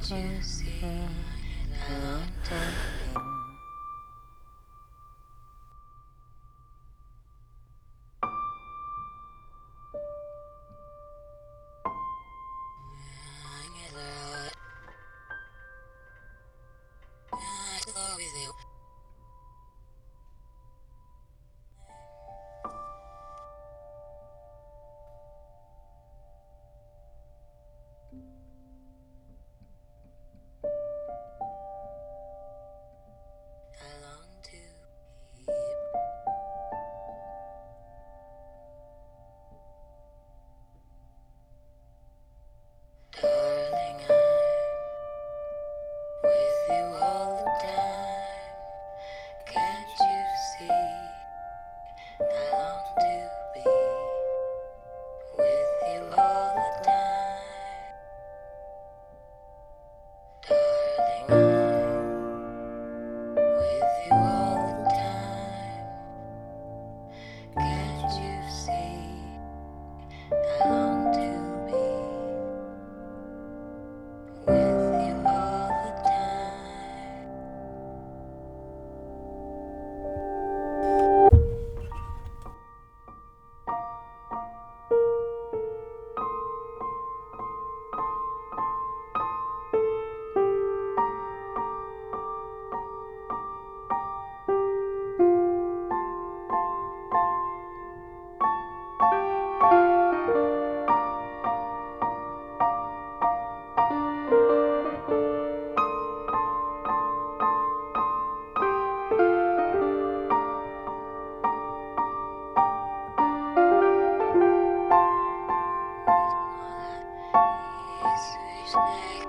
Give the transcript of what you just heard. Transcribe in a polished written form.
you see how long to be? I long to be. Darling, I'm with you all the time. Can't you see? I long to be with you all the time. Darling, I'm with you all the time. Can't you see? I long to be with you all the time. Sweet